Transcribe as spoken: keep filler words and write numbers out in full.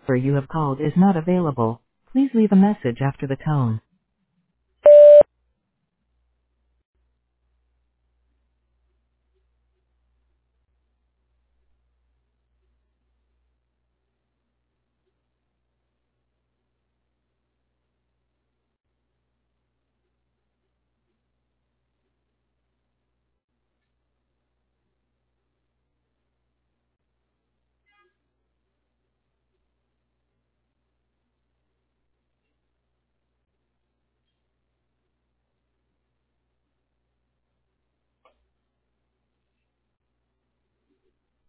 you have called is not available. Please leave a message after the tone.